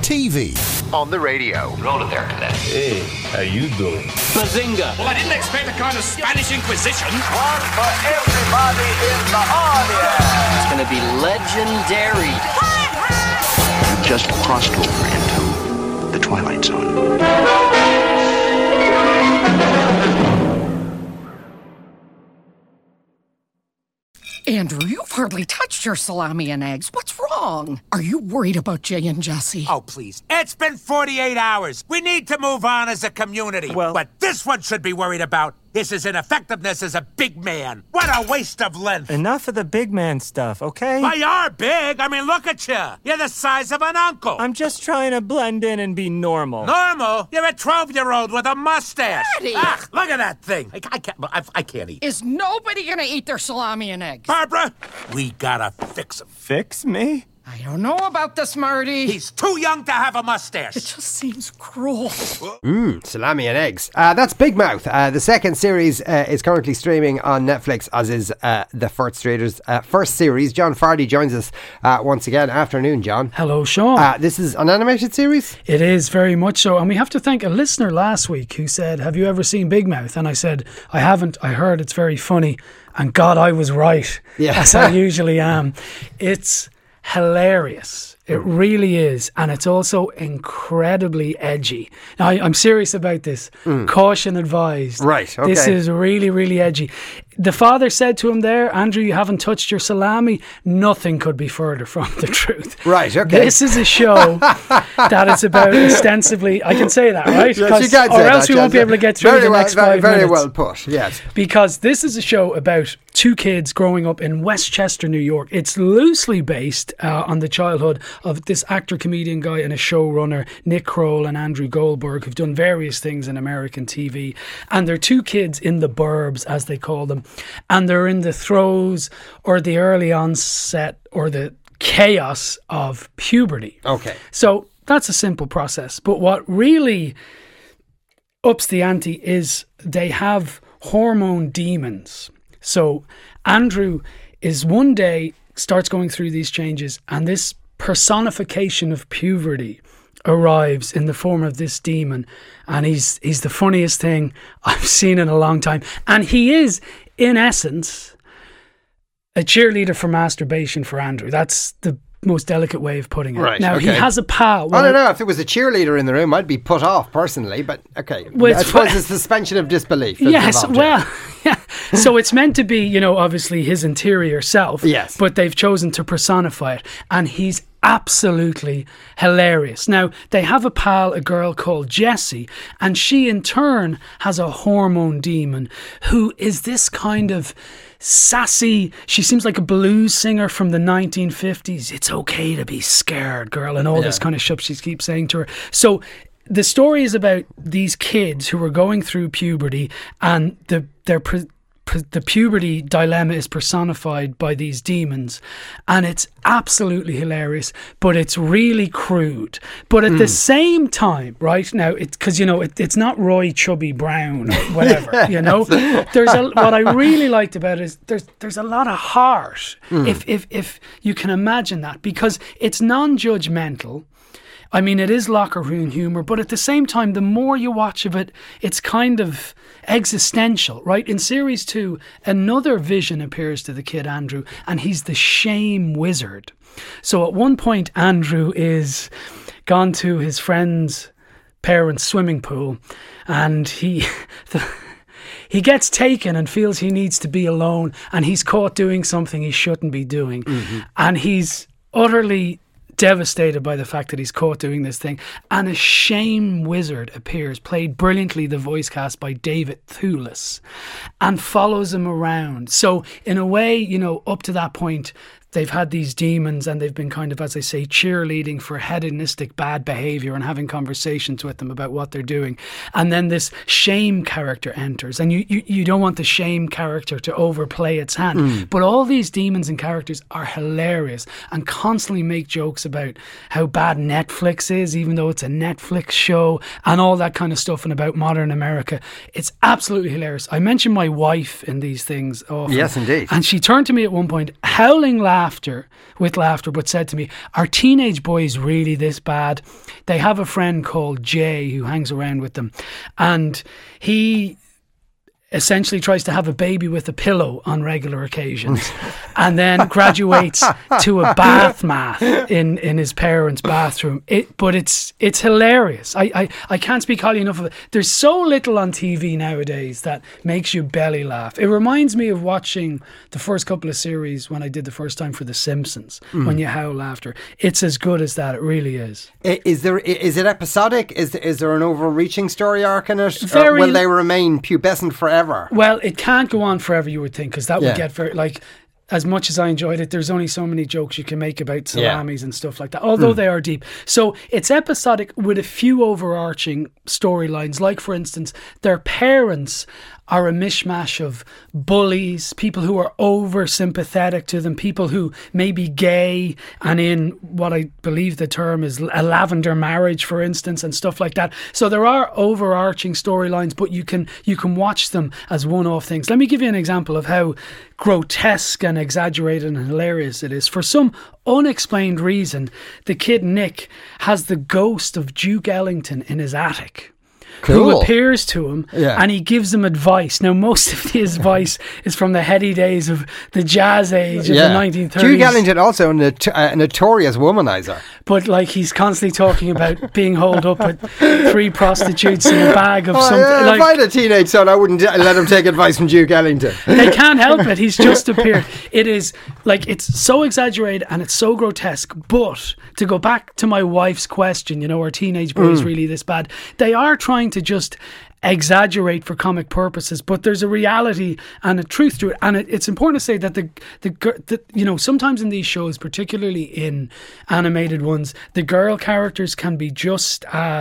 TV. On the radio. Roll it there, Cadet. Hey, how you doing? Bazinga! Well, I didn't expect a kind of Spanish Inquisition. One for everybody in the audience. It's gonna be legendary. You've just crossed over into the Twilight Zone. Andrew, you've hardly touched your salami and eggs. What's wrong? Are you worried about Jay and Jesse? Oh, please. It's been 48 hours. We need to move on as a community. Well, what this one should be worried about is his ineffectiveness as a big man. What a waste of length. Enough of the big man stuff, okay? Well, you're big. I mean, look at you. You're the size of an uncle. I'm just trying to blend in and be normal. Normal? You're a 12-year-old with a mustache. Daddy! Ah, look at that thing. I can't eat. Is nobody gonna eat their salami and eggs? Barbara, we gotta fix him. Fix me? I don't know about this, Marty. He's too young to have a mustache. It just seems cruel. Salami and eggs. That's Big Mouth. The second series is currently streaming on Netflix, as is the first series. John Fardy joins us once again. Afternoon, John. Hello, Sean. This is an animated series? It is, very much so. And we have to thank a listener last week who said, have you ever seen Big Mouth? And I said, I haven't. I heard it's very funny. And God, I was right, as I usually am. It's hilarious. It really is. And it's also incredibly edgy. Now, I'm serious about this. Caution advised. Right, okay. This is really, really edgy. The father said to him there, Andrew, you haven't touched your salami. Nothing could be further from the truth. Right, okay. This is a show that is about ostensibly, I can say that, right? Yes, you can say or else that, we won't be able to get through the next 5 minutes. Very well put, yes. Because this is a show about two kids growing up in Westchester, New York. It's loosely based on the childhood of this actor, comedian guy and a showrunner, Nick Kroll and Andrew Goldberg, who've done various things in American TV. And they're two kids in the burbs, as they call them. And they're in the throes or the early onset or the chaos of puberty. Okay. So that's a simple process. But what really ups the ante is they have hormone demons. So Andrew is one day starts going through these changes, and this personification of puberty arrives in the form of this demon, and he's the funniest thing I've seen in a long time. And he is, in essence, a cheerleader for masturbation for Andrew. That's the most delicate way of putting it. Right, now, okay. he has a pal. I don't know. If there was a cheerleader in the room, I'd be put off personally, but okay. Well, I suppose it's suspension of disbelief. Yes, well, yeah. So it's meant to be, obviously his interior self. Yes. But they've chosen to personify it. And he's absolutely hilarious. Now, they have a pal, a girl called Jessie, and she in turn has a hormone demon who is this kind of sassy, she seems like a blues singer from the 1950s. It's okay to be scared, girl, and all this kind of stuff she keeps saying to her. So the story is about these kids who are going through puberty, and the puberty dilemma is personified by these demons, and it's absolutely hilarious, but it's really crude. But at the same time, right now, it's because it's not Roy Chubby Brown or whatever. There's what I really liked about it is there's a lot of heart, if you can imagine that, because it's non-judgmental. I mean, it is locker room humour, but at the same time, the more you watch of it, it's kind of existential, right? In series 2, another vision appears to the kid Andrew, and he's the shame wizard. So at one point, Andrew is gone to his friend's parents' swimming pool, and he gets taken and feels he needs to be alone, and he's caught doing something he shouldn't be doing. And he's utterly devastated by the fact that he's caught doing this thing, and a shame wizard appears, played brilliantly, the voice cast by David Thewlis, and follows him around. So in a way, up to that point, they've had these demons and they've been kind of, as I say, cheerleading for hedonistic bad behaviour and having conversations with them about what they're doing. And then this shame character enters, and you don't want the shame character to overplay its hand. But all these demons and characters are hilarious and constantly make jokes about how bad Netflix is, even though it's a Netflix show, and all that kind of stuff, and about modern America. It's absolutely hilarious. I mention my wife in these things often. Yes, indeed. And she turned to me at one point, howling laughing, laughter, but said to me, "Are teenage boys really this bad?" They have a friend called Jay who hangs around with them, and he essentially tries to have a baby with a pillow on regular occasions and then graduates to a bath mat in his parents' bathroom. But it's hilarious. I can't speak highly enough of it. There's so little on TV nowadays that makes you belly laugh. It reminds me of watching the first couple of series when I did the first time for The Simpsons, when you howl laughter. It's as good as that. It really is. Is it episodic? Is there an overreaching story arc in it? Or Very- will they remain pubescent forever? Well, it can't go on forever, you would think, because that Yeah. would get very, like, as much as I enjoyed it, there's only so many jokes you can make about salamis and stuff like that, although they are deep. So it's episodic with a few overarching storylines, like, for instance, their parents are a mishmash of bullies, people who are over sympathetic to them, people who may be gay and in what I believe the term is a lavender marriage, for instance, and stuff like that. So there are overarching storylines, but you can watch them as one-off things. Let me give you an example of how grotesque and exaggerated and hilarious it is. For some unexplained reason, the kid Nick has the ghost of Duke Ellington in his attic. Who Cool. appears to him and he gives him advice. Now, most of his advice is from the heady days of the jazz age of the 1930s. Duke Ellington, also a notorious womanizer. But, like, he's constantly talking about being holed up with 3 prostitutes in a bag of something. If I had a teenage son, I wouldn't let him take advice from Duke Ellington. They can't help it. He's just appeared. It is, like, it's so exaggerated and it's so grotesque. But to go back to my wife's question, you know, are teenage boys really this bad? They are trying to just exaggerate for comic purposes, but there's a reality and a truth to it. And it's important to say that the you know, sometimes in these shows, particularly in animated ones, the girl characters can be just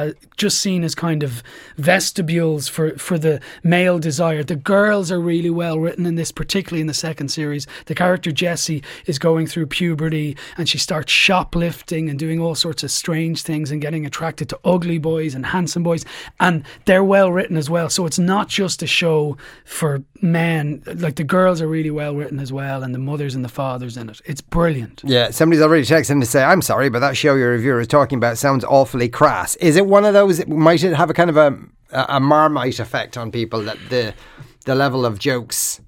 seen as kind of vestibules for the male desire. The girls are really well written in this, particularly in the second series. The character Jessie is going through puberty and she starts shoplifting and doing all sorts of strange things and getting attracted to ugly boys and handsome boys, and they're well written as well. So it's not just a show for men. Like, the girls are really well written as well, and the mothers and the fathers in it. It's brilliant. Yeah, somebody's already texted to say, I'm sorry, but that show your reviewer is talking about sounds awfully crass. Is it one of those, might it have a kind of a Marmite effect on people, that the level of jokes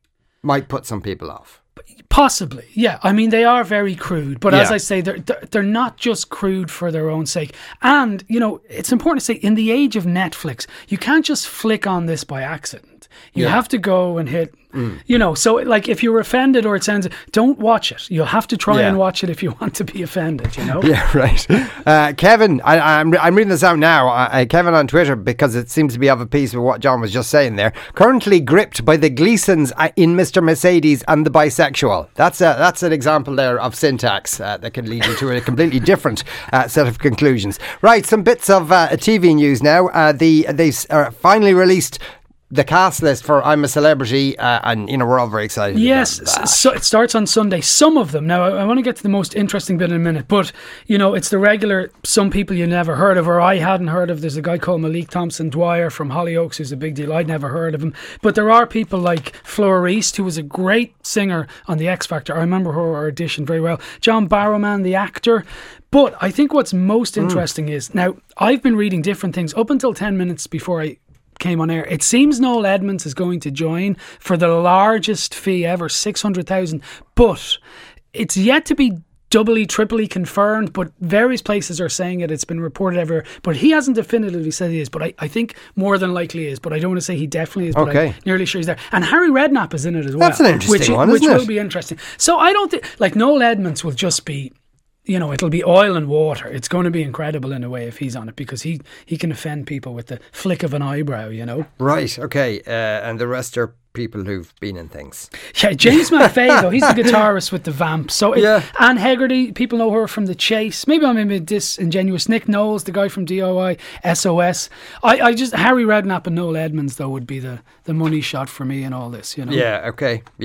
might put some people off? Possibly, yeah. I mean, they are very crude, but as Yeah. I say, they're not just crude for their own sake. And, you know, it's important to say, in the age of Netflix, you can't just flick on this by accident. You have to go and hit, you know, so, like, if you're offended or it sounds, don't watch it. You'll have to try and watch it if you want to be offended, you know? Yeah, right. Kevin, I'm reading this out now. Kevin on Twitter, because it seems to be of a piece with what John was just saying there. Currently gripped by the Gleasons in Mr. Mercedes and the bisexual. That's an example there of syntax that can lead you to a completely different set of conclusions. Right, some bits of TV news now. They finally released the cast list for I'm a Celebrity, and, you know, we're all very excited. Yes, about that. so it starts on Sunday. Some of them. Now, I want to get to the most interesting bit in a minute, but, you know, it's the regular, some people you never heard of, or I hadn't heard of. There's a guy called Malik Thompson Dwyer from Hollyoaks who's a big deal. I'd never heard of him. But there are people like Fleur East, who was a great singer on The X Factor. I remember her audition very well. John Barrowman, the actor. But I think what's most interesting is, now, I've been reading different things up until 10 minutes before I came on air. It seems Noel Edmonds is going to join for the largest fee ever, 600,000, but it's yet to be doubly, triply confirmed, but various places are saying it. It's been reported everywhere, but he hasn't definitively said he is, but I think more than likely he is, but I don't want to say he definitely is, but I'm nearly sure he's there. And Harry Redknapp is in it as well. That's an interesting one, isn't it? Which will be interesting. So I don't think, like, Noel Edmonds will just be, you know, it'll be oil and water. It's going to be incredible in a way if he's on it, because he can offend people with the flick of an eyebrow, you know. Right, okay. And the rest are people who've been in things. Yeah, James McVeigh, though, he's the guitarist with the Vamp. So Anne Hegarty, people know her from The Chase. Maybe I'm a bit disingenuous. Nick Knowles, the guy from DIY, SOS. I just, Harry Redknapp and Noel Edmonds, though, would be the money shot for me in all this, you know. Yeah, okay. Yeah.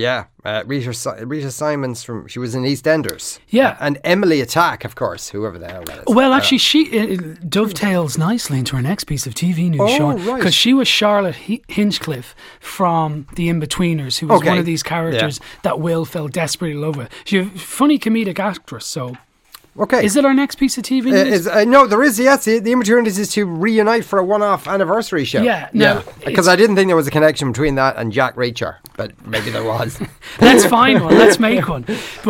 Rita Simons she was in EastEnders. Yeah. And Emily Attack, of course, whoever the hell that is. Well, actually, she dovetails nicely into her next piece of TV news, Sean. Right. Because she was Charlotte Hinchcliffe from The Inbetweeners, who was one of these characters that Will fell desperately in love with. She's a funny comedic actress, so... Okay. Is it our next piece of TV news? No, there is, yes. The Inbetweeners is to reunite for a one-off anniversary show. Yeah. No, because I didn't think there was a connection between that and Jack Reacher, but maybe there was. Let's find one. Let's make one.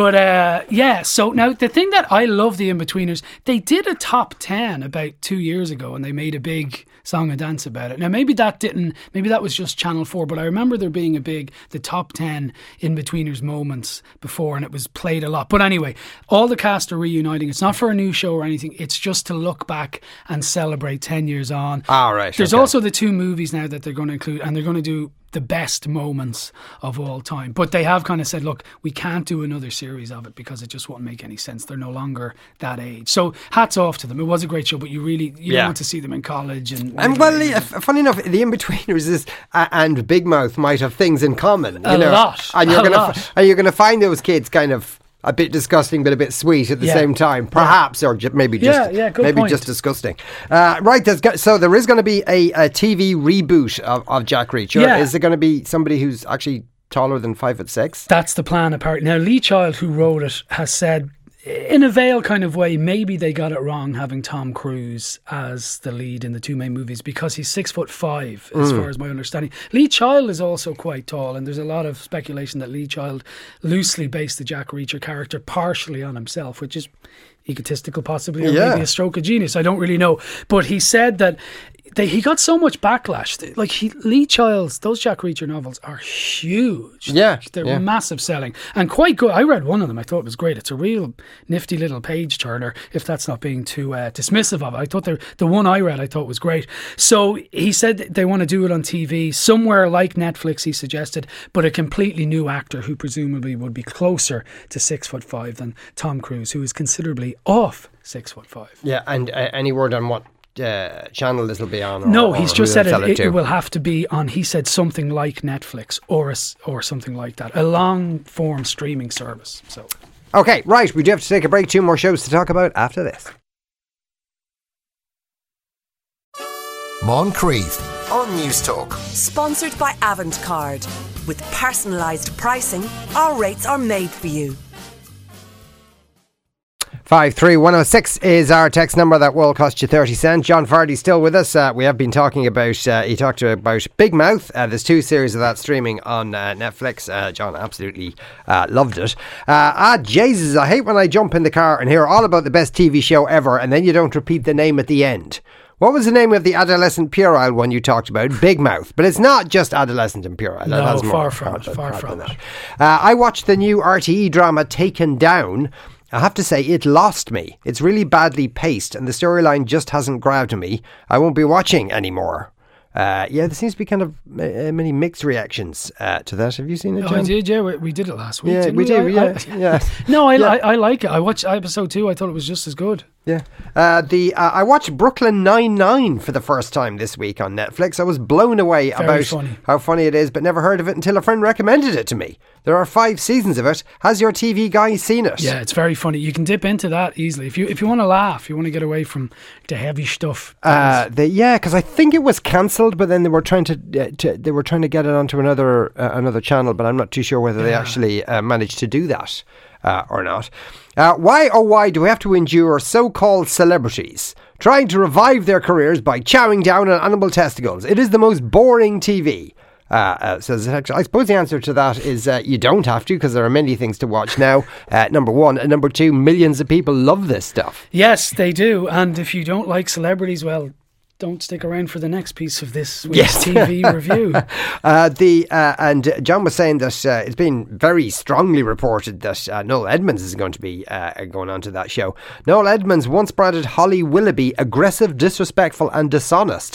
But so now the thing that I love The Inbetweeners, they did a top 10 about 2 years ago and they made a big song and dance about it. Now maybe that was just Channel 4, but I remember there being the top 10 Inbetweeners moments before, and it was played a lot. But anyway, all the cast are reuniting. It's not for a new show or anything. It's just to look back and celebrate 10 years on. Right. There's also the 2 movies now that they're going to include, and they're going to do the best moments of all time. But they have kind of said, look, we can't do another series of it because it just won't make any sense. They're no longer that age. So hats off to them. It was a great show, but you don't want to see them in college. And funny enough, The Inbetweeners and Big Mouth might have things in common. A lot. And you're going to find those kids kind of a bit disgusting but a bit sweet at the same time, perhaps, or maybe just disgusting. Right, so there is going to be a TV reboot of Jack Reacher. Yeah. Is it going to be somebody who's actually taller than 5'6"? That's the plan, apparently. Now, Lee Child, who wrote it, has said, in a veil kind of way, maybe they got it wrong having Tom Cruise as the lead in the 2 main movies because he's 6'5", as far as my understanding. Lee Child is also quite tall, and there's a lot of speculation that Lee Child loosely based the Jack Reacher character partially on himself, which is egotistical possibly, or maybe a stroke of genius. I don't really know. But he said that he got so much backlash. Like Lee Child's, those Jack Reacher novels are huge. Yeah. They're massive selling and quite good. I read one of them. I thought it was great. It's a real nifty little page turner, if that's not being too dismissive of it. I thought the one I read I thought was great. So he said they want to do it on TV, somewhere like Netflix, he suggested, but a completely new actor who presumably would be closer to 6'5" than Tom Cruise, who is considerably off 6'5". Yeah, and any word on what channel this will be on? No, he's just said it will have to be on, he said, something like Netflix or something like that, a long form streaming service. So okay, right, we do have to take a break. 2 more shows to talk about after this. Moncrief on News Talk. Sponsored by Avantcard. With personalised pricing, our rates are made for you. 53106 is our text number. That will cost you 30 cents. John Fardy's still with us. We have been talking about, he talked about Big Mouth. There's 2 series of that streaming on Netflix. John absolutely loved it. Jesus, I hate when I jump in the car and hear all about the best TV show ever and then you don't repeat the name at the end. What was the name of the adolescent puerile one you talked about? Big Mouth. But it's not just adolescent and puerile. No, far from it. I watched the new RTE drama Taken Down. I have to say, it lost me. It's really badly paced and the storyline just hasn't grabbed me. I won't be watching anymore. There seems to be kind of many mixed reactions to that. Have you seen it, John? I did, yeah. We did it last week. Yeah, didn't we did. No, I like it. I watched episode 2. I thought it was just as good. Yeah. I watched Brooklyn Nine-Nine for the first time this week on Netflix. I was blown away about how funny it is, but never heard of it until a friend recommended it to me. There are 5 seasons of it. Has your TV guy seen it? Yeah, it's very funny. You can dip into that easily. If you want to laugh, you want to get away from the heavy stuff. Because I think it was cancelled, but then they were trying to get it onto another channel, but I'm not too sure whether they actually managed to do that or not. Why do we have to endure so-called celebrities trying to revive their careers by chowing down on animal testicles? It is the most boring TV. Says, I suppose the answer to that is you don't have to, because there are many things to watch now. Number 1, and number 2, millions of people love this stuff. Yes, they do. And if you don't like celebrities, well, don't stick around for the next piece of this week's TV review. And John was saying that it's been very strongly reported that Noel Edmonds is going to be going on to that show. Noel Edmonds once branded Holly Willoughby aggressive, disrespectful and dishonest.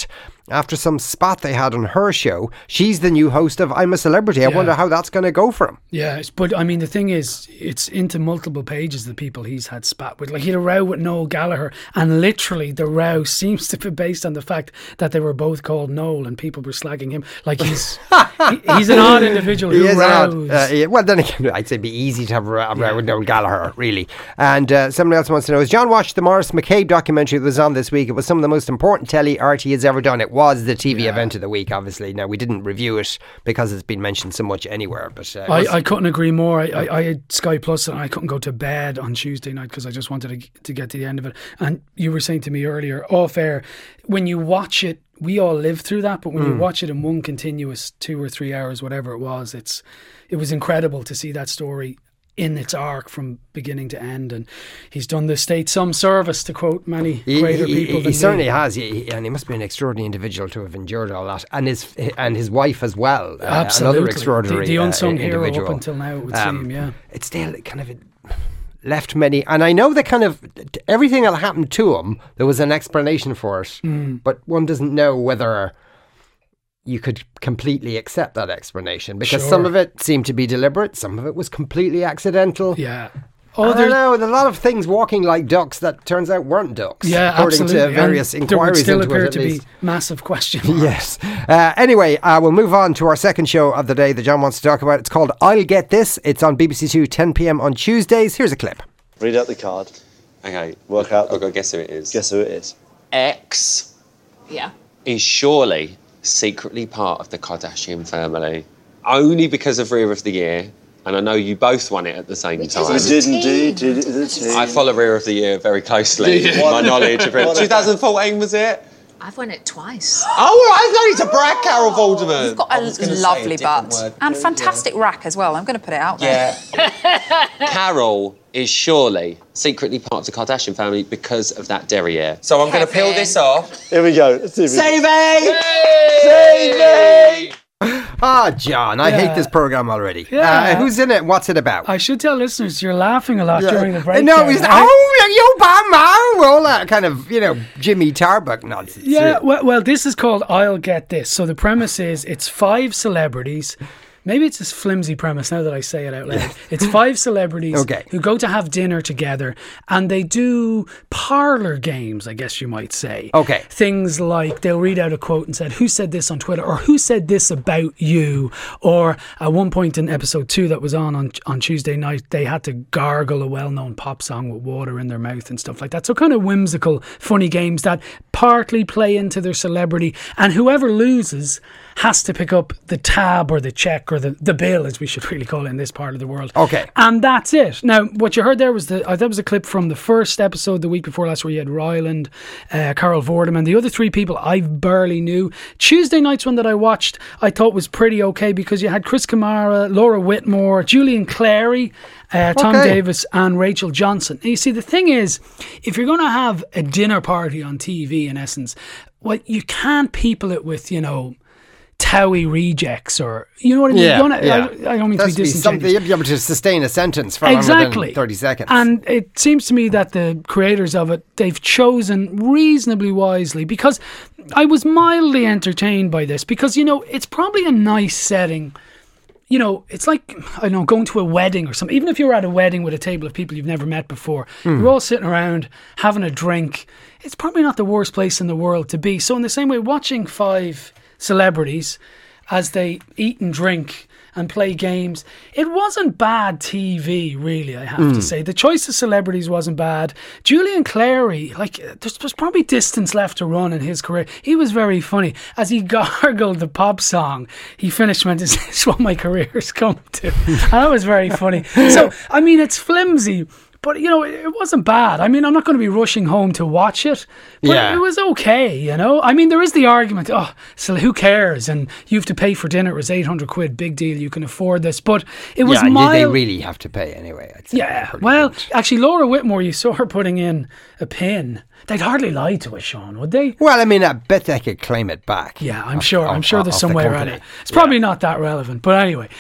after some spot they had on her show. She's the new host of I'm a Celebrity. I wonder how that's going to go for him. Yeah, but I mean, the thing is, it's into multiple pages, the people he's had spat with. Like, he had a row with Noel Gallagher, and literally the row seems to be based on the fact that they were both called Noel and people were slagging him. Like, he's an odd individual who rows. Well, then again, I'd say it'd be easy to have a row with Noel Gallagher, really. And somebody else wants to know, has John watched the Morris McCabe documentary that was on this week? It was some of the most important telly RT has ever done. It was the TV event of the week, obviously. Now, we didn't review it because it's been mentioned so much anywhere. But I couldn't agree more. I had Sky Plus and I couldn't go to bed on Tuesday night because I just wanted to get to the end of it. And you were saying to me earlier, off air, when you watch it, we all live through that, but when you watch it in one continuous 2 or 3 hours, whatever it was incredible to see that story in its arc from beginning to end, and he's done the state some service, to quote many greater people than he certainly has, and he must be an extraordinary individual to have endured all that, and his wife as well. Absolutely. Another extraordinary the unsung hero individual. up until now, it would seem. It's still kind of left many, and I know that kind of everything that happened to him, there was an explanation for it, but one doesn't know whether you could completely accept that explanation, because some of it seemed to be deliberate, some of it was completely accidental. Yeah. I don't know, there's a lot of things walking like ducks that turns out weren't ducks. Yeah, according absolutely. to various and inquiries there would into still it, appear at to least. be massive question marks. Yes. Anyway, we'll move on to our second show of the day that John wants to talk about. It's called I'll Get This. It's on BBC Two, 10 p.m. on Tuesdays. Here's a clip. Read out the card. Okay. Work out. I've got to guess who it is. Guess who it is. X is surely secretly part of the Kardashian family, only because of Rear of the Year, and I know you both won it at the same time. We did indeed. Did it as a team. I follow Rear of the Year very closely. My knowledge of it. 2014 was it? I've won it twice. Oh, well, I've no need to brag, Carol Vorderman. You've got a lovely butt. And fantastic rack as well. I'm going to put it out there. Yeah. Carol is surely secretly part of the Kardashian family because of that derriere. So I'm going to peel this off. Here we go. Saving! Saving! John, I hate this programme already. Yeah. Who's in it? What's it about? I should tell listeners you're laughing a lot during the break. No, he's all that kind of, Jimmy Tarbuck nonsense. Yeah, well, this is called I'll Get This. So the premise is it's 5 celebrities. Maybe it's this flimsy premise now that I say it out loud. It's 5 celebrities who go to have dinner together, and they do parlour games, I guess you might say. Okay. Things like they'll read out a quote and said, who said this on Twitter, or who said this about you? Or at one point in episode 2 that was on Tuesday night, they had to gargle a well-known pop song with water in their mouth and stuff like that. So kind of whimsical, funny games that partly play into their celebrity, and whoever loses has to pick up the tab or the check or the bill, as we should really call it in this part of the world. Okay. And that's it. Now, what you heard there was that was a clip from the first episode the week before last, where you had Ryland, Carol Vorderman. The other 3 people I barely knew. Tuesday night's one that I watched I thought was pretty okay, because you had Chris Kamara, Laura Whitmore, Julian Clary, Tom Davis and Rachel Johnson. And you see, the thing is, if you're going to have a dinner party on TV, in essence, well, you can't people it with, Towie rejects, or you know what I mean? I don't mean to be disingenuous. You'll be able to sustain a sentence for longer than 30 seconds. And it seems to me that the creators of it, they've chosen reasonably wisely, because I was mildly entertained by this, because, it's probably a nice setting. It's like, I don't know, going to a wedding or something. Even if you're at a wedding with a table of people you've never met before, you're all sitting around having a drink. It's probably not the worst place in the world to be. So in the same way, watching 5 celebrities as they eat and drink and play games, it wasn't bad TV, really, I have to say. The choice of celebrities wasn't bad. Julian Clary, there's probably distance left to run in his career. He was very funny. As he gargled the pop song, he finished with, "This is what my career's come to." And that was very funny. So, I mean, it's flimsy, but, it wasn't bad. I mean, I'm not going to be rushing home to watch it, but it was okay, I mean, there is the argument, so who cares? And you have to pay for dinner. It was 800 quid, big deal. You can afford this. But it was mild. They really have to pay anyway, I'd say. Yeah, well, actually, Laura Whitmore, you saw her putting in a pin. They'd hardly lie to us, Sean, would they? Well, I mean, I bet they could claim it back. Yeah, I'm sure there's some way around it. It's probably not that relevant, but anyway.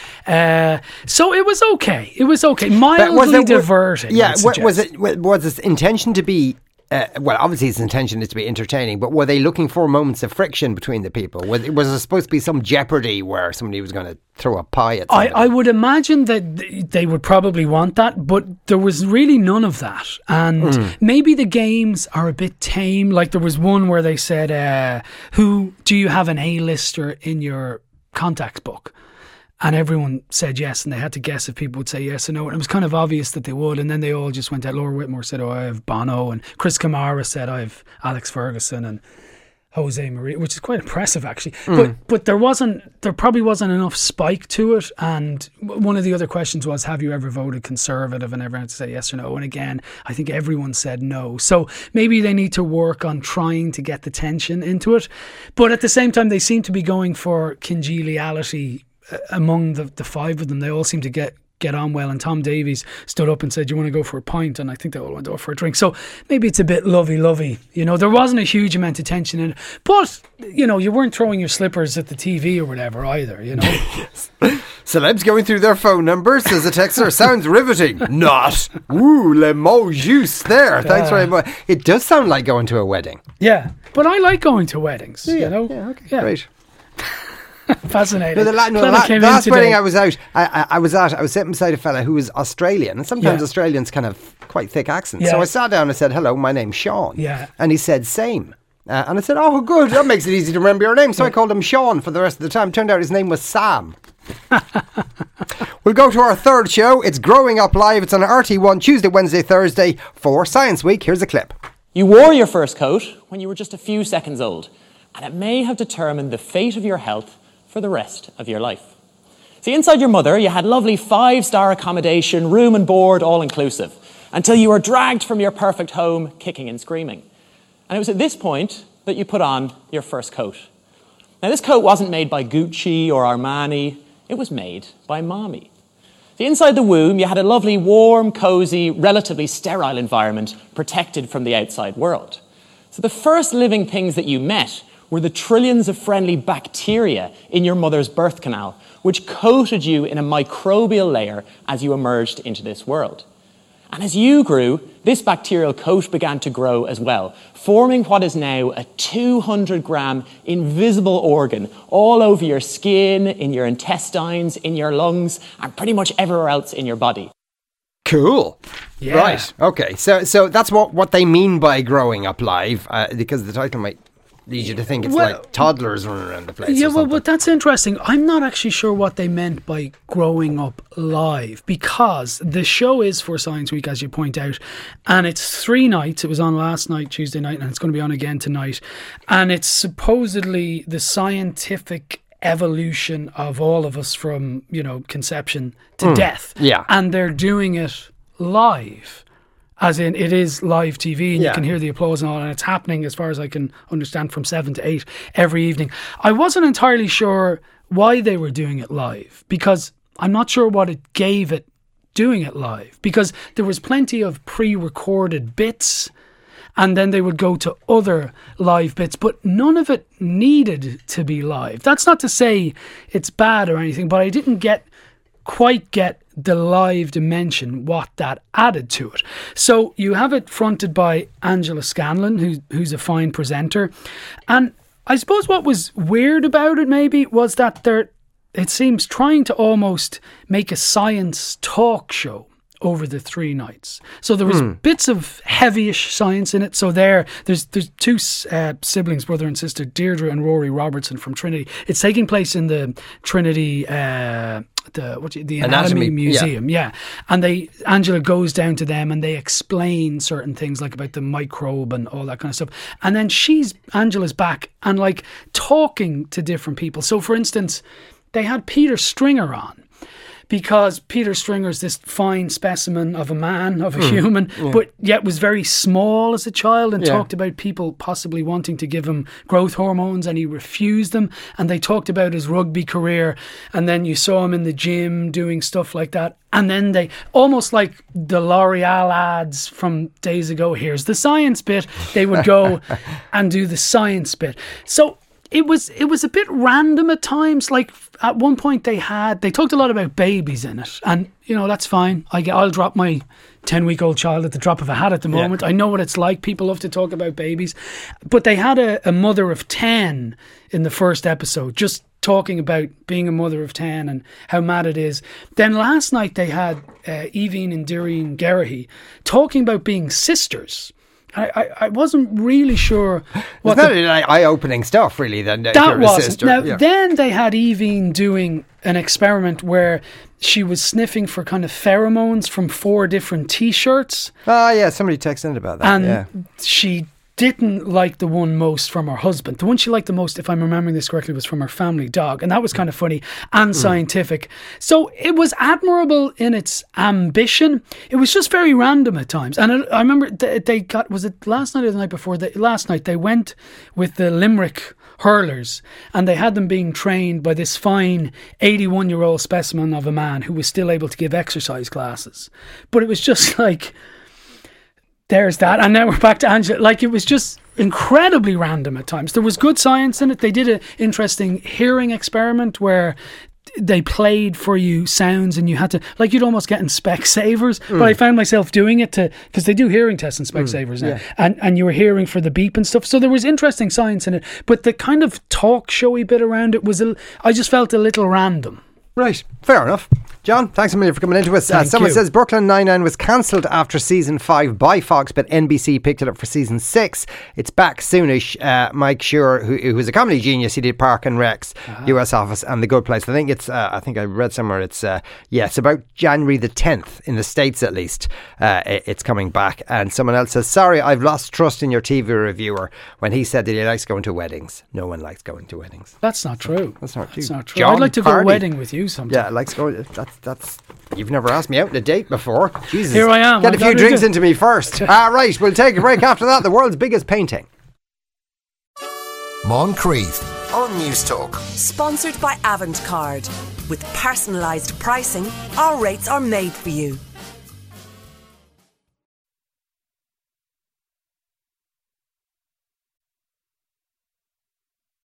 So it was okay. It was okay. Mildly diverting. Yeah, was its intention to be well, obviously his intention is to be entertaining, but were they looking for moments of friction between the people? Was there supposed to be some jeopardy where somebody was going to throw a pie at somebody? I would imagine that they would probably want that, but there was really none of that. And maybe the games are a bit tame. Like there was one where they said, "Who do you have an A-lister in your contacts book?" And everyone said yes, and they had to guess if people would say yes or no. And it was kind of obvious that they would. And then they all just went out. Laura Whitmore said, "Oh, I have Bono." And Chris Kamara said, "I have Alex Ferguson and Jose Maria," which is quite impressive, actually. But there probably wasn't enough spike to it. And one of the other questions was, have you ever voted Conservative? And everyone had to say yes or no. And again, I think everyone said no. So maybe they need to work on trying to get the tension into it. But at the same time, they seem to be going for congeniality among the five of them. They all seem to get on well, and Tom Davies stood up and said, "You want to go for a pint?" And I think they all went over for a drink. So maybe it's a bit lovey-lovey. You know, there wasn't a huge amount of tension in it, but you know, you weren't throwing your slippers at the TV or whatever either, you know. Yes. Celebs going through their phone numbers, says a texter. Sounds riveting. Not. Ooh, le mot juste there. Thanks very much. It does sound like going to a wedding. Yeah, but I like going to weddings, you know. Yeah, okay, great. Fascinating. The last wedding I was out, I was sitting beside a fella who was Australian, and sometimes Australians kind of quite thick accents. Yeah. So I sat down and said, "Hello, my name's Sean." Yeah. And he said, "Same." And I said, "Oh, good. That makes it easy to remember your name." So I called him Sean for the rest of the time. Turned out his name was Sam. We'll go to our third show. It's Growing Up Live. It's on RT1 Tuesday, Wednesday, Thursday for Science Week. Here's a clip. You wore your first coat when you were just a few seconds old, and it may have determined the fate of your health for the rest of your life. See, inside your mother, you had lovely 5-star accommodation, room and board, all inclusive, until you were dragged from your perfect home, kicking and screaming. And it was at this point that you put on your first coat. Now, this coat wasn't made by Gucci or Armani. It was made by Mommy. See, inside the womb, you had a lovely, warm, cozy, relatively sterile environment protected from the outside world. So the first living things that you met were the trillions of friendly bacteria in your mother's birth canal, which coated you in a microbial layer as you emerged into this world. And as you grew, this bacterial coat began to grow as well, forming what is now a 200-gram invisible organ all over your skin, in your intestines, in your lungs, and pretty much everywhere else in your body. Cool. Yeah. Right. Okay. So that's what they mean by Growing Up Live, because the title might lead you to think it's like toddlers running around the place. Yeah, but that's interesting. I'm not actually sure what they meant by Growing Up Live, because the show is for Science Week, as you point out, and it's 3 nights. It was on last night, Tuesday night, and it's going to be on again tonight. And it's supposedly the scientific evolution of all of us from, you know, conception to death. Yeah. And they're doing it live. As in, it is live TV, and you can hear the applause and all, and it's happening, as far as I can understand, from 7 to 8 every evening. I wasn't entirely sure why they were doing it live, because I'm not sure what it gave it doing it live, because there was plenty of pre-recorded bits, and then they would go to other live bits, but none of it needed to be live. That's not to say it's bad or anything, but I didn't quite get the live dimension, what that added to it. So you have it fronted by Angela Scanlon, who's a fine presenter. And I suppose what was weird about it maybe was that it seems trying to almost make a science talk show over the 3 nights. So there was bits of heavyish science in it. So there's 2 siblings, brother and sister, Deirdre and Rory Robertson from Trinity. It's taking place in the Trinity the Anatomy Museum, and Angela goes down to them and they explain certain things, like about the microbe and all that kind of stuff. And then Angela's back and like talking to different people. So for instance, they had Peter Stringer on, because Peter Stringer is this fine specimen of a man, of a human, but yet was very small as a child, and talked about people possibly wanting to give him growth hormones, and he refused them. And they talked about his rugby career, and then you saw him in the gym doing stuff like that. And then they, almost like the L'Oreal ads from days ago, here's the science bit, they would go and do the science bit. So It was a bit random at times. Like at one point they talked a lot about babies in it, and that's fine. I'll drop my 10-week-old child at the drop of a hat at the moment. I know what it's like. People love to talk about babies, but they had a mother of 10 in the first episode, just talking about being a mother of 10 and how mad it is. Then last night they had Aoibhinn and Doireann Geraghty talking about being sisters. I wasn't really sure what eye-opening stuff, really. Then that was Then they had Aoibhinn doing an experiment where she was sniffing for kind of pheromones from 4 different T-shirts. Oh yeah, somebody texted about that. And she didn't like the one most from her husband. The one she liked the most, if I'm remembering this correctly, was from her family dog. And that was kind of funny and scientific. So it was admirable in its ambition. It was just very random at times. And I remember they got, was it last night or the night before? Last night they went with the Limerick hurlers and they had them being trained by this fine 81-year-old specimen of a man who was still able to give exercise classes. But it was just like... There's that, and now we're back to Angela. Like, it was just incredibly random at times. There was good science in it. They did an interesting hearing experiment where they played for you sounds and you had to, like, you'd almost get in Specsavers, but I found myself doing it because they do hearing tests in Specsavers now, and you were hearing for the beep and stuff. So there was interesting science in it, but the kind of talk showy bit around it was, I just felt a little random. Right, fair enough. John, thanks a million for coming into us. Someone says Brooklyn Nine-Nine was cancelled after season 5 by Fox, but NBC picked it up for season 6. It's back soonish. Mike Schur, who was a comedy genius, he did Park and Rec's US Office and The Good Place. I think I think I read somewhere it's about January the 10th in the States at least. It's coming back. And someone else says, sorry, I've lost trust in your TV reviewer when he said that he likes going to weddings. No one likes going to weddings. That's not true. That's not true. John I'd like to go to a wedding with you sometime. Yeah, likes going. That's. You've never asked me out on a date before. Jesus. Here I am. Get a few drinks into me first. Right, we'll take a break after that. The world's biggest painting. Moncrief on News Talk. Sponsored by Avantcard. With personalised pricing, our rates are made for you.